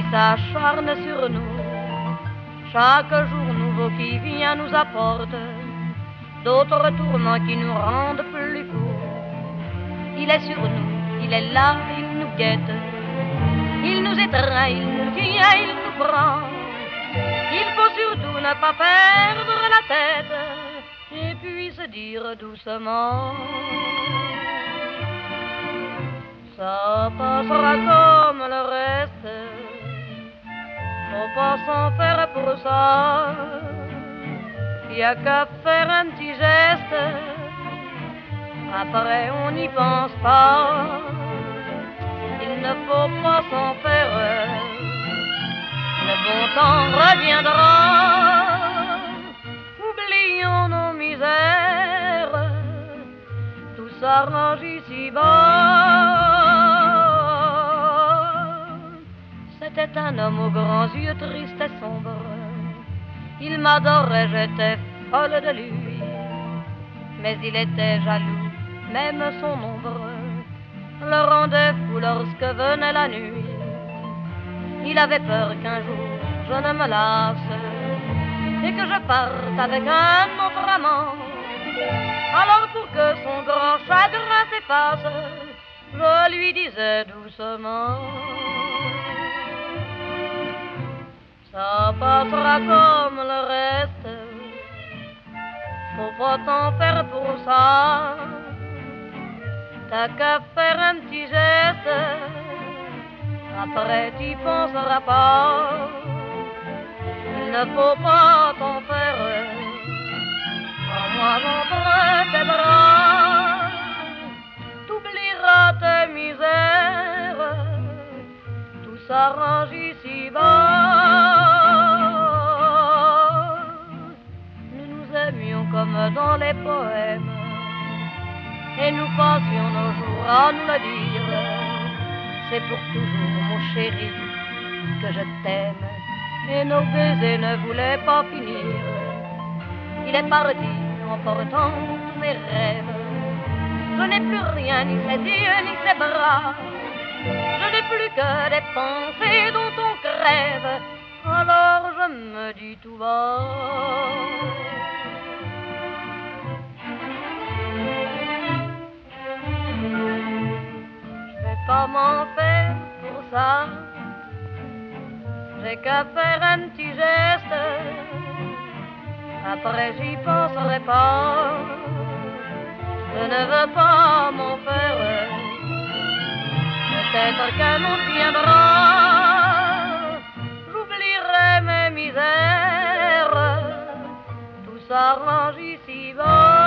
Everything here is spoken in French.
s'acharne sur nous. Chaque jour nouveau qui vient nous apporte d'autres tourments qui nous rendent plus fous. Il est sur nous, il est là, il nous guette. Il nous étreint, il nous tient, il nous prend. Il faut surtout ne pas perdre la tête et puis se dire doucement: ça passera comme le reste. Faut pas s'en faire pour ça. Y a qu'à faire un petit geste. Après on n'y pense pas. Il ne faut pas s'en faire. Le bon temps reviendra. Oublions nos misères. Tout s'arrange ici-bas. C'était un homme aux grands yeux tristes et sombres. Il m'adorait, j'étais folle de lui. Mais il était jaloux, même son ombre le rendait fou lorsque venait la nuit. Il avait peur qu'un jour je ne me lasse et que je parte avec un autre amant. Alors pour que son grand chagrin s'efface, je lui disais doucement: ça passera comme le reste. Faut pas t'en faire pour ça. T'as qu'à faire un petit geste. Après t'y penseras pas. Il ne faut pas t'en faire. Prends-moi entre tes bras. T'oublieras tes misères. Tout s'arrange ici-bas. Nous nous aimions comme dans les poèmes et nous passions nos jours à nous le dire. C'est pour toujours, mon chéri, que je t'aime. Et nos baisers ne voulaient pas finir. Il est parti en portant tous mes rêves. Je n'ai plus rien, ni ses yeux, ni ses bras. Je n'ai plus que des pensées dont on crève. Alors je me dis tout bas: je vais pas m'en faire pour ça. J'ai qu'à faire un petit geste. Après j'y penserai pas. Je ne veux pas m'en faire. Peut-être qu'un autre viendra. J'oublierai mes misères. Tout s'arrange ici-bas.